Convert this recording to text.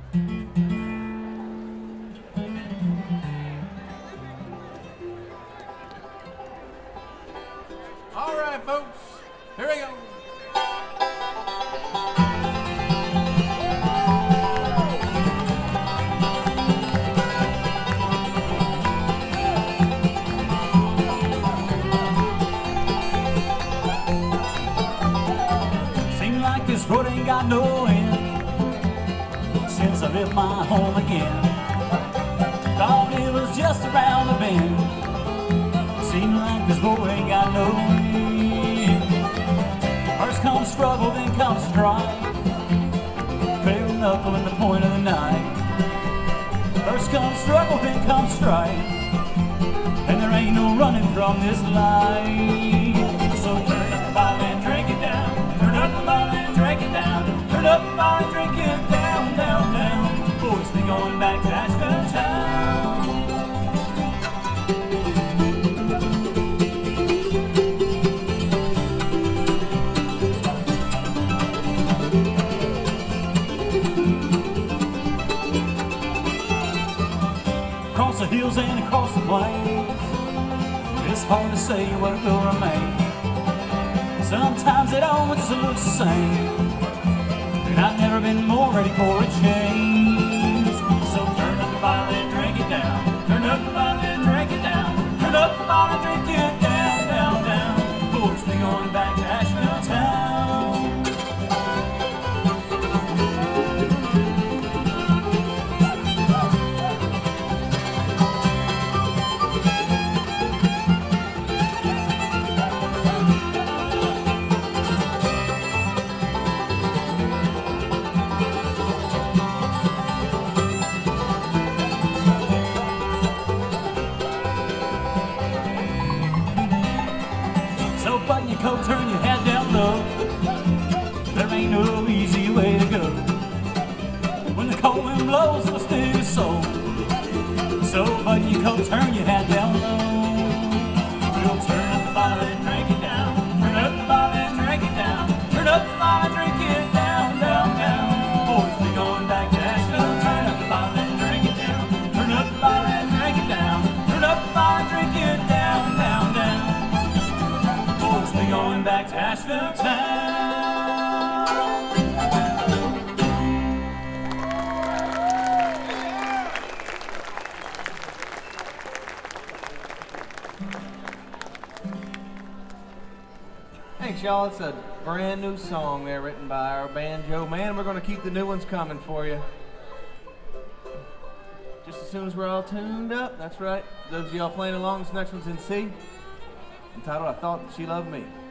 All right, folks, here we go. Seems like this road ain't got no end since I left my home again. Thought it was just around the bend. Seems like this road ain't got no end. First comes struggle, then comes strife. Bare knuckle in the point of the knife. First comes struggle, then comes strife. And there ain't no running from this life. So turn up the bottle and drink it down. Turn up the bottle and drink it down. Turn up the bottle and drink it down, down, down. Boys be going back to Asheville town. Across the hills and across the plains, it's hard to say what will remain. Sometimes it all just looks the same, and I've never been more ready for a change. So turn up the bottle and drink it down. Turn up the bottle and drink it down. Turn up the bottle and drink it down, down, down. Boys be going back to Asheville town. So button your coat, turn your head down low. There ain't no easy way to go. When the cold wind blows, it'll steal your soul. So button your coat, turn your head down low. We'll turn up the bottle and drink it down. Turn up the bottle and drink it down. Turn up the bottle and drink it down, down, down. Boys be going back to Asheville. Turn up the bottle and drink it down. Turn up the bottle and drink it down. Turn up the bottle and drink it down, down, down. Boys be going back to Asheville town. Thanks, y'all. It's a brand new song there written by our banjo man. We're going to keep the new ones coming for you. Just as soon as we're all tuned up. That's right. For those of y'all playing along, this next one's in C. Entitled I Thought That She Loved Me.